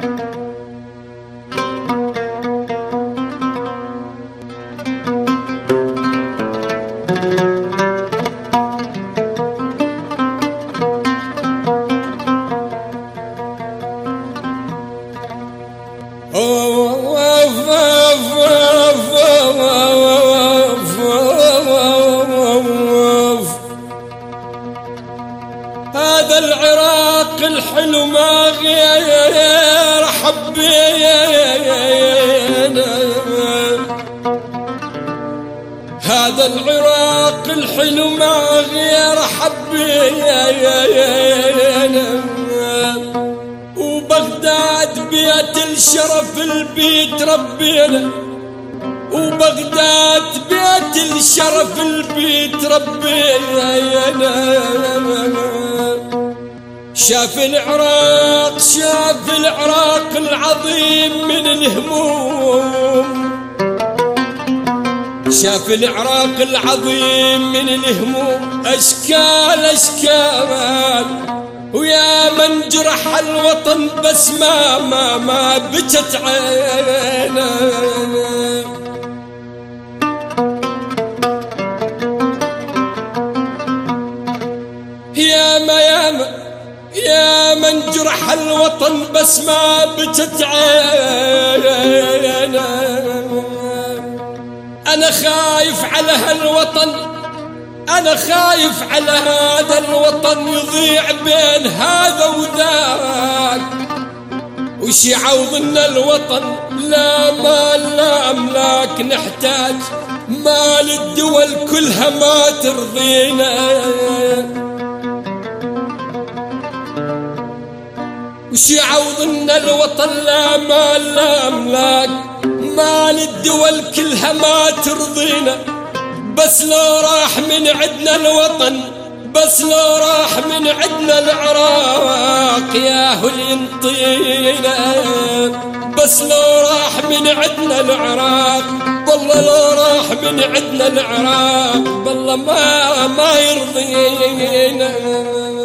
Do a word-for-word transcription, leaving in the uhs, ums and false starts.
هذا العراق الحلو ما غير حبينا، هذا العراق الحلو ما غير حبينا، وبغداد بيت الشرف البيت ربينا، وبغداد بيت الشرف البيت ربينا. شاف العراق شاف العراق العظيم من الهموم، شاف العراق العظيم من الهموم أشكال أشكال، ويا من جرح الوطن بس ما ما ما بكت عينه. يا ما يا ما يا من جرح الوطن بس ما بكت عينه. أنا خايف على هالوطن، أنا خايف على هذا الوطن يضيع بين هذا وذاك، وش يعوضنا الوطن؟ لا مال لا أملاك، نحتاج مال الدول كلها ما ترضينا. وش يعوضنا الوطن؟ لا مال لا أملاك، مال الدول كلها ما ترضينا. بس لو راح من عدنا الوطن، بس لو راح من عدنا العراق ياهو ينطينا. بس لو راح من عدنا العراق، والله لو راح من عدنا العراق والله ما ما يرضينا.